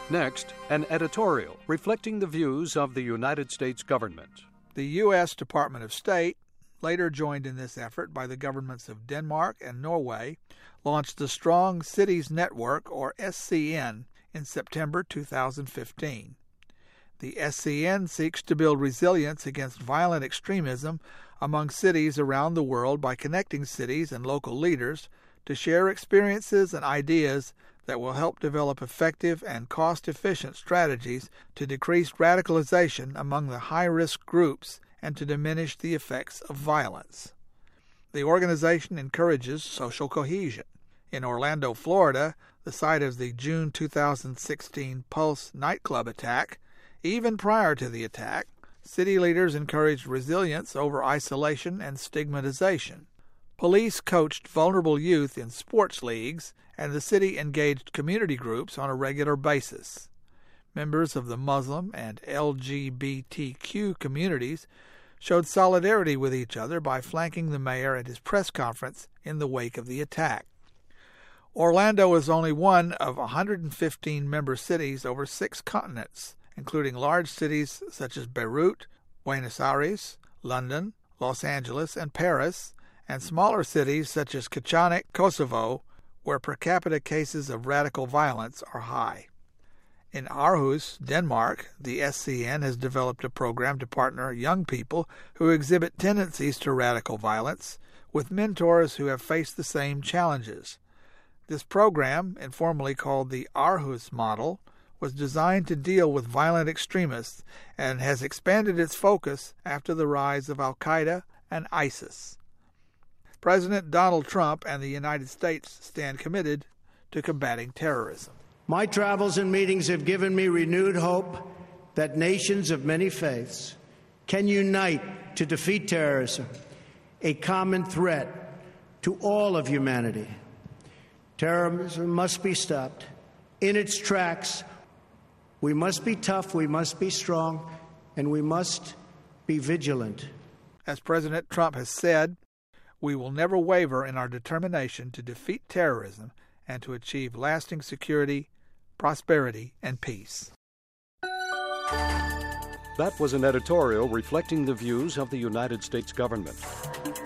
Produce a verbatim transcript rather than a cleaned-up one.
Next, an editorial reflecting the views of the United States government. The U S Department of State, later joined in this effort by the governments of Denmark and Norway, launched the Strong Cities Network, or S C N, in September two thousand fifteen. The S C N seeks to build resilience against violent extremism among cities around the world by connecting cities and local leaders to share experiences and ideas that will help develop effective and cost-efficient strategies to decrease radicalization among the high-risk groups and to diminish the effects of violence. The organization encourages social cohesion. In Orlando, Florida, the site of the June two thousand sixteen Pulse nightclub attack, even prior to the attack, city leaders encouraged resilience over isolation and stigmatization. Police coached vulnerable youth in sports leagues, and the city engaged community groups on a regular basis. Members of the Muslim and L G B T Q communities showed solidarity with each other by flanking the mayor at his press conference in the wake of the attack. Orlando is only one of one hundred fifteen member cities over six continents, including large cities such as Beirut, Buenos Aires, London, Los Angeles, and Paris, and smaller cities such as Kachanik, Kosovo, where per capita cases of radical violence are high. In Aarhus, Denmark, the S C N has developed a program to partner young people who exhibit tendencies to radical violence with mentors who have faced the same challenges. This program, informally called the Aarhus Model, was designed to deal with violent extremists and has expanded its focus after the rise of Al-Qaeda and ISIS. President Donald Trump and the United States stand committed to combating terrorism. My travels and meetings have given me renewed hope that nations of many faiths can unite to defeat terrorism, a common threat to all of humanity. Terrorism must be stopped in its tracks. We must be tough, we must be strong, and we must be vigilant. As President Trump has said, we will never waver in our determination to defeat terrorism and to achieve lasting security, prosperity, and peace. That was an editorial reflecting the views of the United States government.